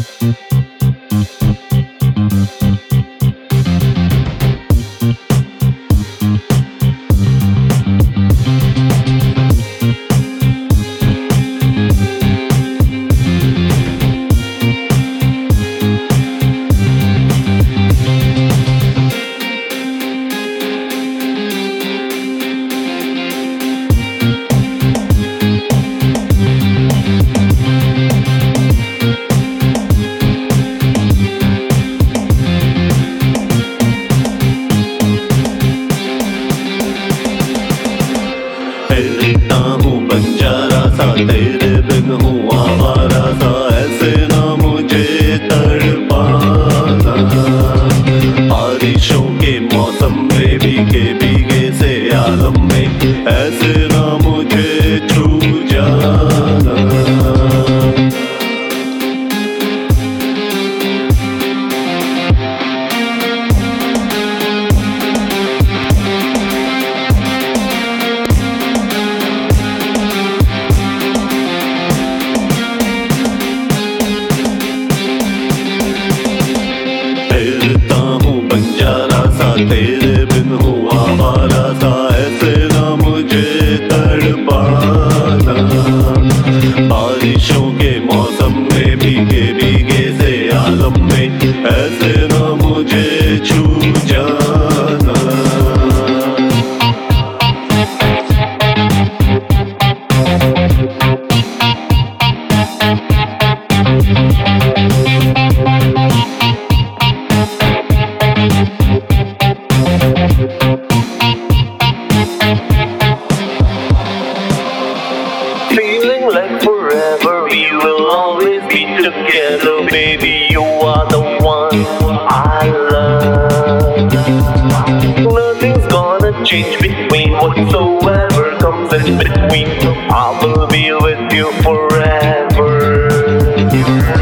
फिरता हूँ बंजारा सा, तेरे बिन हूँ आवारा सा, ऐसे ना मुझे तड़पाना। बारिशों के मौसम में भीगे भीगे से आलम में, ऐसे ना मुझे छू जाना। फिरता हूँ बंजारा सा, तेरे बिन हूँ आवारा सा, ऐसे ना मुझे तड़पाना। बारिशों के मौसम में भीगे भीगे से आलम में, ऐसे ना मुझे छू जाना। Feeling like forever, we will always be together. Baby, you are the one I love. Nothing's gonna change between whatsoever comes in between. I will be with you forever.